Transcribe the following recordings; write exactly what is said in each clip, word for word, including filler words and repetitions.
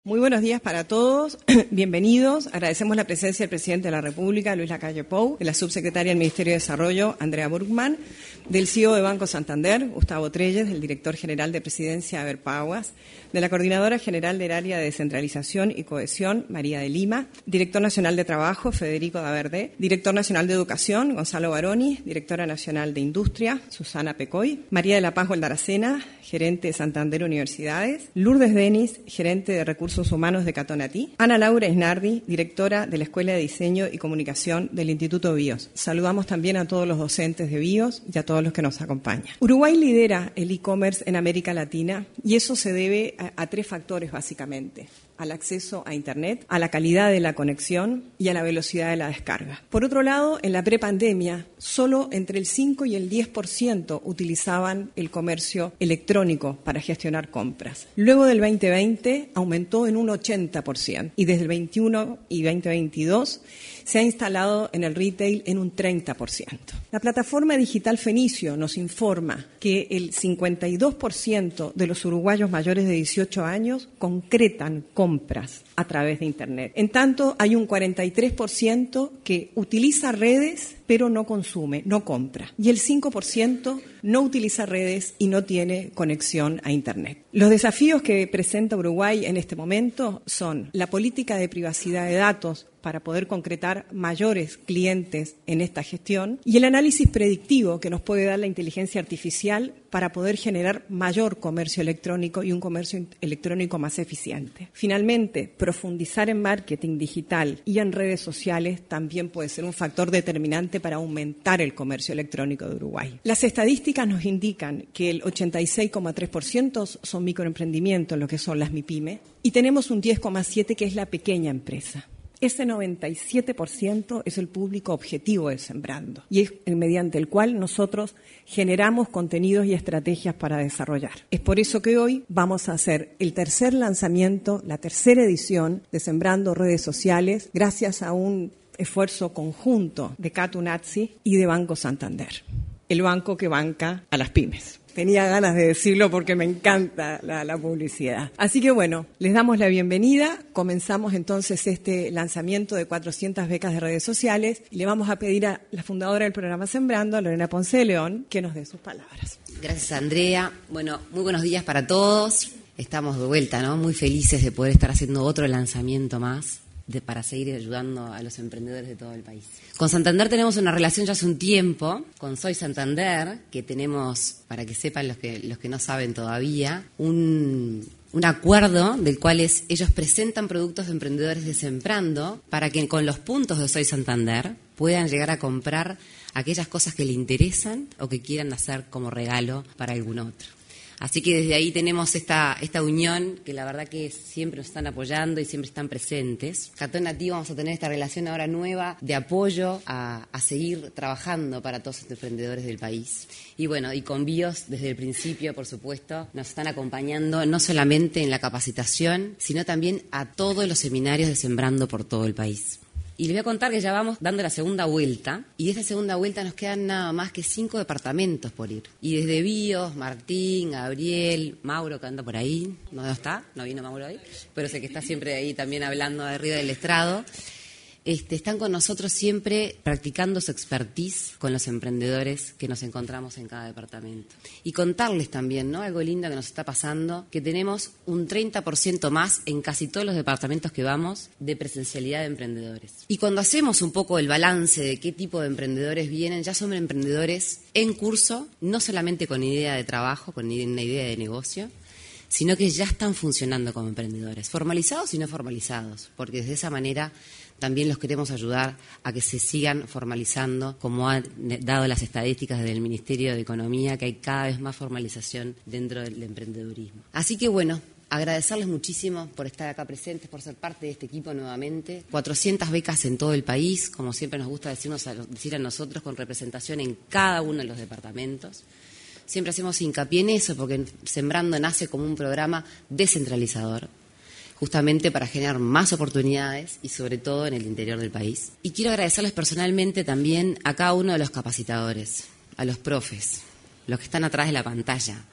Muy buenos días para todos, bienvenidos. Agradecemos la presencia del Presidente de la República, Luis Lacalle Pou, de la Subsecretaria del Ministerio de Desarrollo, Andrea Burgman, del C E O de Banco Santander, Gustavo Trelles, del Director General de Presidencia, Aber Paguas, de la Coordinadora General del Área de Descentralización y Cohesión, María de Lima, Director Nacional de Trabajo, Federico Daverde, Director Nacional de Educación, Gonzalo Baroni, Directora Nacional de Industria, Susana Pecoy, María de la Paz Goldaracena, Gerente de Santander Universidades, Lourdes Denis, Gerente de Recursos Humanos de Catonatí, Ana Laura Isnardi, Directora de la Escuela de Diseño y Comunicación del Instituto BIOS. Saludamos también a todos los docentes de BIOS y a todos los que nos acompañan. Uruguay lidera el e-commerce en América Latina y eso se debe a, a tres factores básicamente: al acceso a Internet, a la calidad de la conexión y a la velocidad de la descarga. Por otro lado, en la prepandemia, solo entre el cinco y el diez por ciento utilizaban el comercio electrónico para gestionar compras. Luego del veinte veinte aumentó en un ochenta por ciento y desde el veintiuno y veinte veintidós se ha instalado en el retail en un treinta por ciento. La plataforma digital Fenicio nos informa que el cincuenta y dos por ciento de los uruguayos mayores de dieciocho años concretan compras a través de Internet. En tanto, hay un cuarenta y tres por ciento que utiliza redes pero no consume, no compra. Y el cinco por ciento no utiliza redes y no tiene conexión a Internet. Los desafíos que presenta Uruguay en este momento son la política de privacidad de datos para poder concretar mayores clientes en esta gestión y el análisis predictivo que nos puede dar la inteligencia artificial para poder generar mayor comercio electrónico y un comercio electrónico más eficiente. Finalmente, profundizar en marketing digital y en redes sociales también puede ser un factor determinante para aumentar el comercio electrónico de Uruguay. Las estadísticas nos indican que el ochenta y seis coma tres por ciento son microemprendimientos, lo que son las MIPYME, y tenemos un diez coma siete por ciento que es la pequeña empresa. Ese noventa y siete por ciento es el público objetivo de Sembrando y es mediante el cual nosotros generamos contenidos y estrategias para desarrollar. Es por eso que hoy vamos a hacer el tercer lanzamiento, la tercera edición de Sembrando Redes Sociales, gracias a un esfuerzo conjunto de Catonatí y de Banco Santander, el banco que banca a las pymes. Tenía ganas de decirlo porque me encanta la, la publicidad. Así que bueno, les damos la bienvenida. Comenzamos entonces este lanzamiento de cuatrocientas becas de redes sociales y le vamos a pedir a la fundadora del programa Sembrando, a Lorena Ponce de León, que nos dé sus palabras. Gracias, Andrea. Bueno, muy buenos días para todos. Estamos de vuelta, ¿no? Muy felices de poder estar haciendo otro lanzamiento más de, para seguir ayudando a los emprendedores de todo el país. Con Santander tenemos una relación ya hace un tiempo, con Soy Santander, que tenemos, para que sepan los que, los que no saben todavía, un, un acuerdo del cual es, ellos presentan productos de emprendedores de Sembrando para que con los puntos de Soy Santander puedan llegar a comprar aquellas cosas que le interesan o que quieran hacer como regalo para algún otro. Así que desde ahí tenemos esta, esta unión que la verdad que siempre nos están apoyando y siempre están presentes. Catonatí vamos a tener esta relación ahora nueva de apoyo a, a seguir trabajando para todos los emprendedores del país. Y bueno, y con BIOS desde el principio, por supuesto, nos están acompañando no solamente en la capacitación, sino también a todos los seminarios de Sembrando por todo el país. Y les voy a contar que ya vamos dando la segunda vuelta y de esta segunda vuelta nos quedan nada más que cinco departamentos por ir. Y desde BIOS, Martín, Gabriel, Mauro, que anda por ahí, no está, no vino Mauro ahí, pero sé que está siempre ahí también hablando de arriba del estrado. Este, están con nosotros siempre practicando su expertise con los emprendedores que nos encontramos en cada departamento. Y contarles también, ¿no?, algo lindo que nos está pasando, que tenemos un treinta por ciento más en casi todos los departamentos que vamos de presencialidad de emprendedores. Y cuando hacemos un poco el balance de qué tipo de emprendedores vienen, ya son emprendedores en curso, no solamente con idea de trabajo, con una idea de negocio, sino que ya están funcionando como emprendedores, formalizados y no formalizados, porque de esa manera también los queremos ayudar a que se sigan formalizando, como han dado las estadísticas del Ministerio de Economía, que hay cada vez más formalización dentro del emprendedurismo. Así que bueno, agradecerles muchísimo por estar acá presentes, por ser parte de este equipo nuevamente. cuatrocientas becas en todo el país, como siempre nos gusta decirnos a, decir a nosotros, con representación en cada uno de los departamentos. Siempre hacemos hincapié en eso, porque Sembrando nace como un programa descentralizador, justamente para generar más oportunidades y sobre todo en el interior del país. Y quiero agradecerles personalmente también a cada uno de los capacitadores, a los profes, los que están atrás de la pantalla,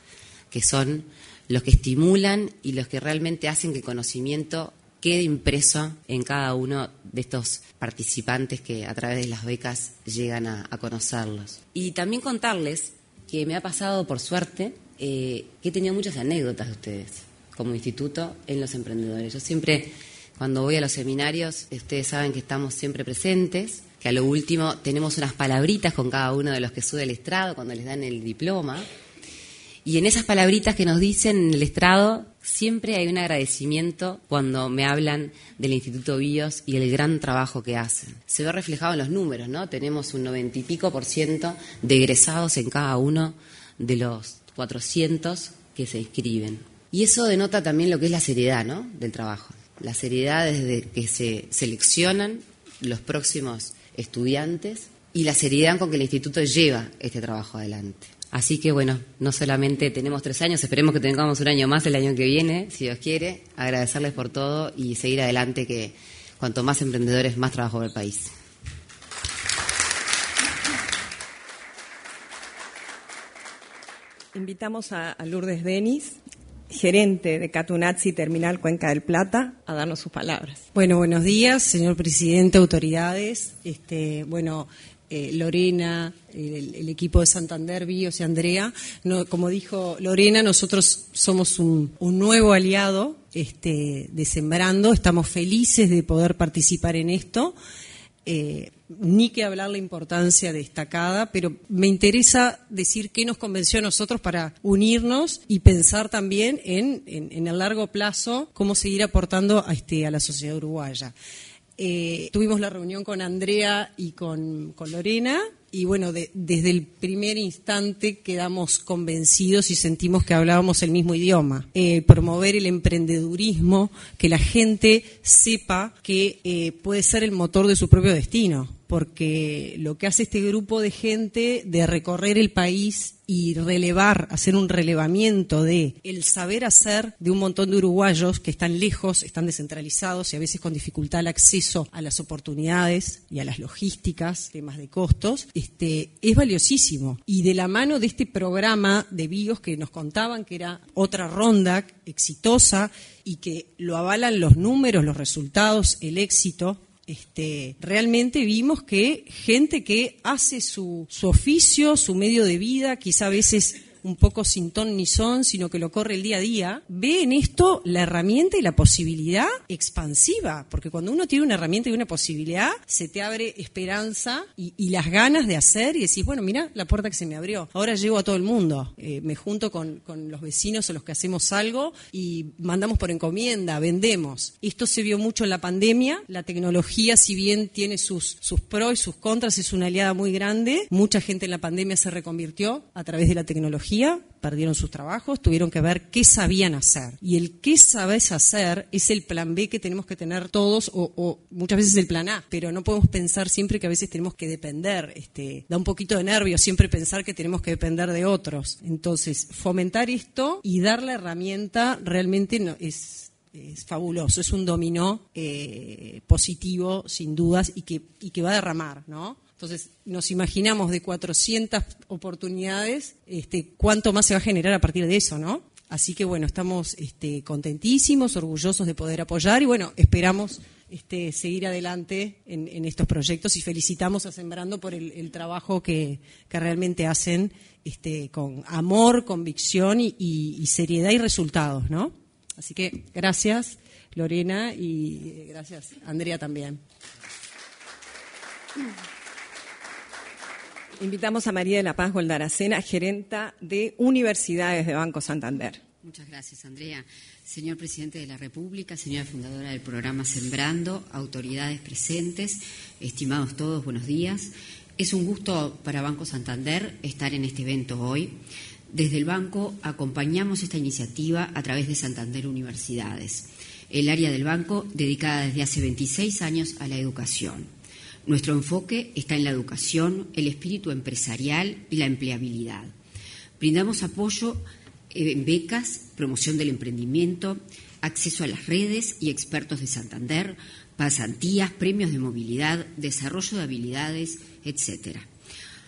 que son los que estimulan y los que realmente hacen que el conocimiento quede impreso en cada uno de estos participantes que a través de las becas llegan a, a conocerlos. Y también contarles que me ha pasado, por suerte, eh, que he tenido muchas anécdotas de ustedes como instituto en los emprendedores. Yo siempre, cuando voy a los seminarios, ustedes saben que estamos siempre presentes, que a lo último tenemos unas palabritas con cada uno de los que sube al estrado cuando les dan el diploma. Y en esas palabritas que nos dicen en el estrado, siempre hay un agradecimiento cuando me hablan del Instituto BIOS y el gran trabajo que hacen. Se ve reflejado en los números, ¿no? Tenemos un noventa y pico por ciento de egresados en cada uno de los cuatrocientos que se inscriben. Y eso denota también lo que es la seriedad, ¿no?, del trabajo. La seriedad desde que se seleccionan los próximos estudiantes y la seriedad con que el instituto lleva este trabajo adelante. Así que, bueno, no solamente tenemos tres años, esperemos que tengamos un año más el año que viene, si Dios quiere, agradecerles por todo y seguir adelante, que cuanto más emprendedores, más trabajo para el país. Invitamos a, a Lourdes Denis, gerente de Catunazzi Terminal Cuenca del Plata, a darnos sus palabras. Bueno, buenos días, señor presidente, autoridades, este, bueno... Eh, Lorena, el, el equipo de Santander, Bios y Andrea. No, como dijo Lorena, nosotros somos un, un nuevo aliado este, de Sembrando. Estamos felices de poder participar en esto. Eh, ni que hablar la importancia destacada, pero me interesa decir qué nos convenció a nosotros para unirnos y pensar también en, en, en el largo plazo cómo seguir aportando a, este, a la sociedad uruguaya. Eh, tuvimos la reunión con Andrea y con, con Lorena y bueno, de, desde el primer instante quedamos convencidos y sentimos que hablábamos el mismo idioma. Eh, promover el emprendedurismo, que la gente sepa que eh, puede ser el motor de su propio destino, porque lo que hace este grupo de gente de recorrer el país y relevar, hacer un relevamiento de el saber hacer de un montón de uruguayos que están lejos, están descentralizados y a veces con dificultad el acceso a las oportunidades y a las logísticas, temas de costos, este, es valiosísimo. Y de la mano de este programa de BIOS que nos contaban que era otra ronda exitosa y que lo avalan los números, los resultados, el éxito, Este, realmente vimos que gente que hace su, su oficio, su medio de vida, quizá a veces un poco sin ton ni son, sino que lo corre el día a día, ve en esto la herramienta y la posibilidad expansiva, porque cuando uno tiene una herramienta y una posibilidad, se te abre esperanza y, y las ganas de hacer y decís, bueno, mira la puerta que se me abrió, ahora llego a todo el mundo, eh, me junto con, con los vecinos o los que hacemos algo y mandamos por encomienda, vendemos. Esto se vio mucho en la pandemia, la tecnología, si bien tiene sus, sus pros y sus contras, es una aliada muy grande, mucha gente en la pandemia se reconvirtió a través de la tecnología, perdieron sus trabajos, tuvieron que ver qué sabían hacer. Y el qué sabes hacer es el plan B que tenemos que tener todos, o, o muchas veces el plan A, pero no podemos pensar siempre que a veces tenemos que depender. Este, da un poquito de nervio siempre pensar que tenemos que depender de otros. Entonces, fomentar esto y dar la herramienta realmente no, es... es fabuloso, es un dominó eh, positivo, sin dudas, y que, y que va a derramar, ¿no? Entonces, nos imaginamos de cuatrocientas oportunidades, este, cuánto más se va a generar a partir de eso, ¿no? Así que, bueno, estamos este, contentísimos, orgullosos de poder apoyar y, bueno, esperamos este, seguir adelante en, en estos proyectos y felicitamos a Sembrando por el, el trabajo que, que realmente hacen este, con amor, convicción y, y, y seriedad y resultados, ¿no? Así que gracias, Lorena, y gracias, Andrea, también. Invitamos a María de la Paz Goldaracena, gerenta de Universidades de Banco Santander. Muchas gracias, Andrea. Señor Presidente de la República, señora fundadora del programa Sembrando, autoridades presentes, estimados todos, buenos días. Es un gusto para Banco Santander estar en este evento hoy. Desde el banco acompañamos esta iniciativa a través de Santander Universidades, el área del banco dedicada desde hace veintiséis años a la educación. Nuestro enfoque está en la educación, el espíritu empresarial y la empleabilidad. Brindamos apoyo en becas, promoción del emprendimiento, acceso a las redes y expertos de Santander, pasantías, premios de movilidad, desarrollo de habilidades, etcétera.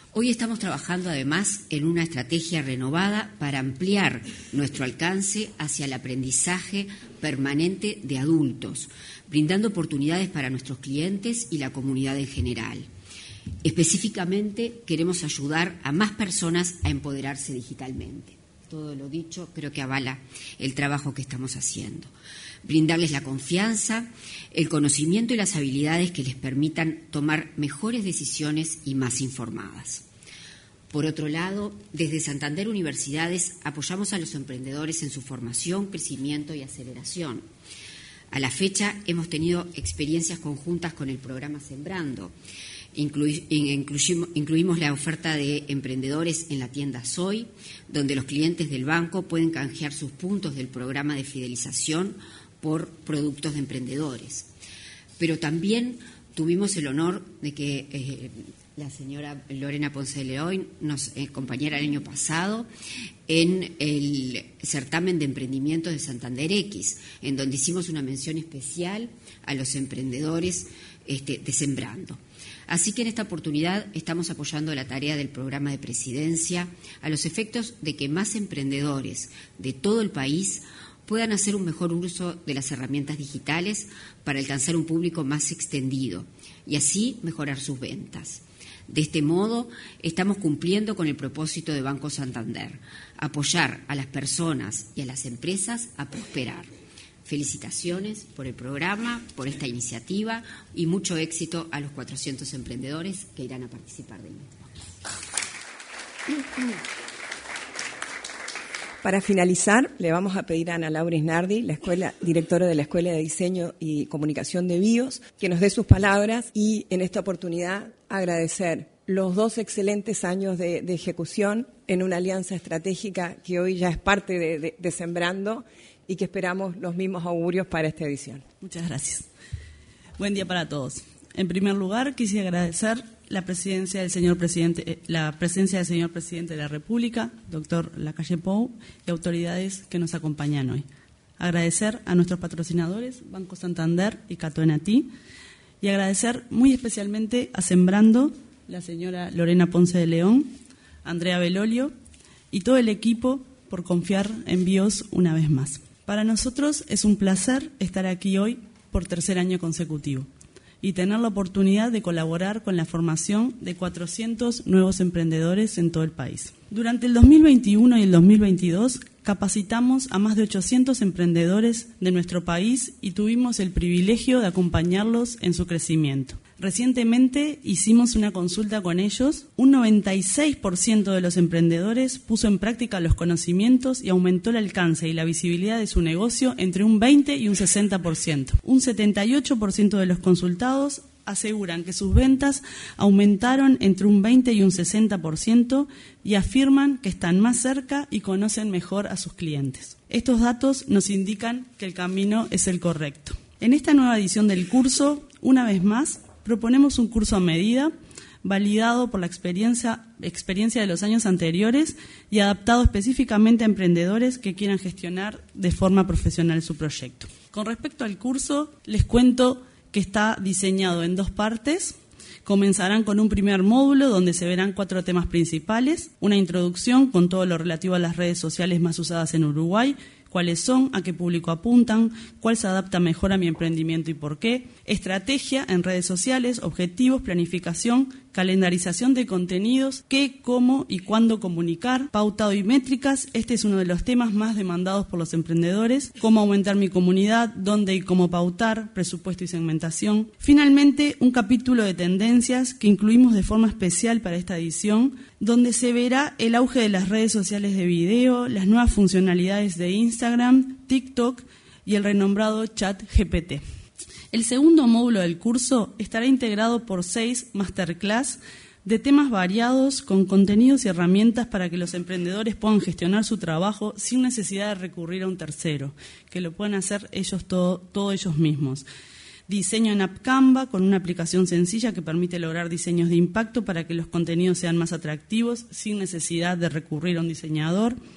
Hoy estamos trabajando además en una estrategia renovada para ampliar nuestro alcance hacia el aprendizaje permanente de adultos, brindando oportunidades para nuestros clientes y la comunidad en general. Específicamente, queremos ayudar a más personas a empoderarse digitalmente. Todo lo dicho creo que avala el trabajo que estamos haciendo. Brindarles la confianza, el conocimiento y las habilidades que les permitan tomar mejores decisiones y más informadas. Por otro lado, desde Santander Universidades apoyamos a los emprendedores en su formación, crecimiento y aceleración. A la fecha hemos tenido experiencias conjuntas con el programa Sembrando. Inclui, incluimos, incluimos la oferta de emprendedores en la tienda Soy, donde los clientes del banco pueden canjear sus puntos del programa de fidelización por productos de emprendedores. Pero también tuvimos el honor de que eh, la señora Lorena Ponce de León nos acompañara el año pasado en el certamen de emprendimiento de Santander X, en donde hicimos una mención especial a los emprendedores este, de Sembrando. Así que en esta oportunidad estamos apoyando la tarea del programa de presidencia a los efectos de que más emprendedores de todo el país puedan hacer un mejor uso de las herramientas digitales para alcanzar un público más extendido y así mejorar sus ventas. De este modo, estamos cumpliendo con el propósito de Banco Santander, apoyar a las personas y a las empresas a prosperar. Felicitaciones por el programa, por esta iniciativa y mucho éxito a los cuatrocientos emprendedores que irán a participar del mismo. Para finalizar, le vamos a pedir a Ana Laura Isnardi, la escuela, directora de la Escuela de Diseño y Comunicación de BIOS, que nos dé sus palabras y en esta oportunidad agradecer los dos excelentes años de, de ejecución en una alianza estratégica que hoy ya es parte de, de, de Sembrando y que esperamos los mismos augurios para esta edición. Muchas gracias. Buen día para todos. En primer lugar, quisiera agradecer la presidencia del señor presidente, la presencia del señor presidente de la República, doctor Lacalle Pou, y autoridades que nos acompañan hoy. Agradecer a nuestros patrocinadores, Banco Santander y Catoenatí, y agradecer muy especialmente a Sembrando, la señora Lorena Ponce de León, Andrea Belolio y todo el equipo por confiar en BIOS una vez más. Para nosotros es un placer estar aquí hoy por tercer año consecutivo y tener la oportunidad de colaborar con la formación de cuatrocientos nuevos emprendedores en todo el país. Durante el dos mil veintiuno y el dos mil veintidós capacitamos a más de ochocientos emprendedores de nuestro país y tuvimos el privilegio de acompañarlos en su crecimiento. Recientemente hicimos una consulta con ellos. Un noventa y seis por ciento de los emprendedores puso en práctica los conocimientos y aumentó el alcance y la visibilidad de su negocio entre un veinte y un sesenta por ciento. Un setenta y ocho por ciento de los consultados aseguran que sus ventas aumentaron entre un veinte y un sesenta por ciento y afirman que están más cerca y conocen mejor a sus clientes. Estos datos nos indican que el camino es el correcto. En esta nueva edición del curso, una vez más, proponemos un curso a medida, validado por la experiencia, experiencia de los años anteriores y adaptado específicamente a emprendedores que quieran gestionar de forma profesional su proyecto. Con respecto al curso, les cuento que está diseñado en dos partes. Comenzarán con un primer módulo donde se verán cuatro temas principales, una introducción con todo lo relativo a las redes sociales más usadas en Uruguay, cuáles son, a qué público apuntan, cuál se adapta mejor a mi emprendimiento y por qué, estrategia en redes sociales, objetivos, planificación, calendarización de contenidos, qué, cómo y cuándo comunicar, pautado y métricas. Este es uno de los temas más demandados por los emprendedores, cómo aumentar mi comunidad, dónde y cómo pautar, presupuesto y segmentación. Finalmente, un capítulo de tendencias que incluimos de forma especial para esta edición, donde se verá el auge de las redes sociales de video, las nuevas funcionalidades de Instagram, TikTok y el renombrado Chat G P T. El segundo módulo del curso estará integrado por seis masterclass de temas variados con contenidos y herramientas para que los emprendedores puedan gestionar su trabajo sin necesidad de recurrir a un tercero, que lo puedan hacer ellos todo, todo ellos mismos. Diseño en App Canva con una aplicación sencilla que permite lograr diseños de impacto para que los contenidos sean más atractivos sin necesidad de recurrir a un diseñador.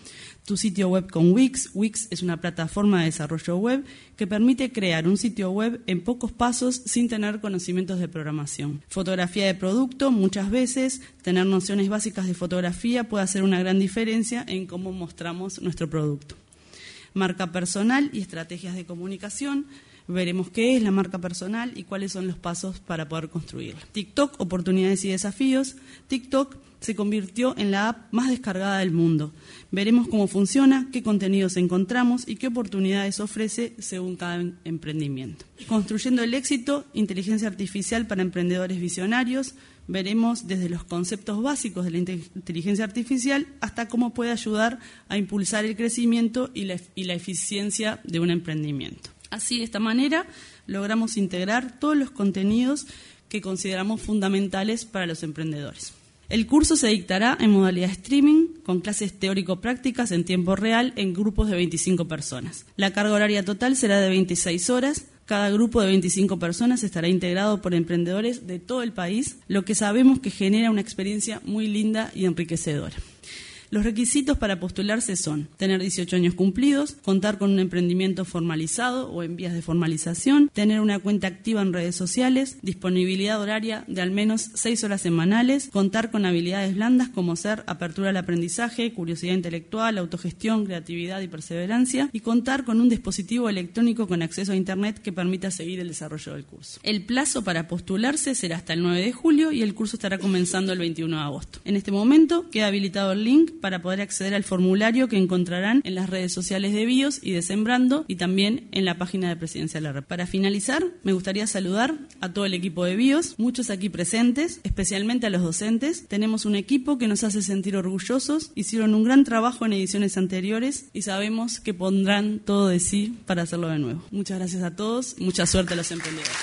tu sitio web con Wix. Wix es una plataforma de desarrollo web que permite crear un sitio web en pocos pasos sin tener conocimientos de programación. Fotografía de producto, muchas veces tener nociones básicas de fotografía puede hacer una gran diferencia en cómo mostramos nuestro producto. Marca personal y estrategias de comunicación. Veremos qué es la marca personal y cuáles son los pasos para poder construirla. TikTok, oportunidades y desafíos. TikTok se convirtió en la app más descargada del mundo. Veremos cómo funciona, qué contenidos encontramos y qué oportunidades ofrece según cada emprendimiento. Construyendo el éxito, inteligencia artificial para emprendedores visionarios. Veremos desde los conceptos básicos de la inteligencia artificial hasta cómo puede ayudar a impulsar el crecimiento y la, y la eficiencia de un emprendimiento. Así, de esta manera, logramos integrar todos los contenidos que consideramos fundamentales para los emprendedores. El curso se dictará en modalidad streaming, con clases teórico-prácticas en tiempo real en grupos de veinticinco personas. La carga horaria total será de veintiséis horas. Cada grupo de veinticinco personas estará integrado por emprendedores de todo el país, lo que sabemos que genera una experiencia muy linda y enriquecedora. Los requisitos para postularse son tener dieciocho años cumplidos, contar con un emprendimiento formalizado o en vías de formalización, tener una cuenta activa en redes sociales, disponibilidad horaria de al menos seis horas semanales, contar con habilidades blandas como ser apertura al aprendizaje, curiosidad intelectual, autogestión, creatividad y perseverancia, y contar con un dispositivo electrónico con acceso a Internet que permita seguir el desarrollo del curso. El plazo para postularse será hasta el nueve de julio y el curso estará comenzando el veintiuno de agosto. En este momento queda habilitado el link para poder acceder al formulario que encontrarán en las redes sociales de BIOS y de Sembrando y también en la página de Presidencia de la República. Para finalizar, me gustaría saludar a todo el equipo de BIOS, muchos aquí presentes, especialmente a los docentes. Tenemos un equipo que nos hace sentir orgullosos, hicieron un gran trabajo en ediciones anteriores y sabemos que pondrán todo de sí para hacerlo de nuevo. Muchas gracias a todos, mucha suerte a los emprendedores.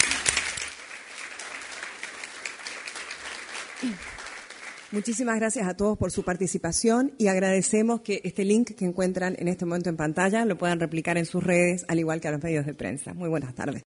Muchísimas gracias a todos por su participación y agradecemos que este link que encuentran en este momento en pantalla lo puedan replicar en sus redes, al igual que a los medios de prensa. Muy buenas tardes.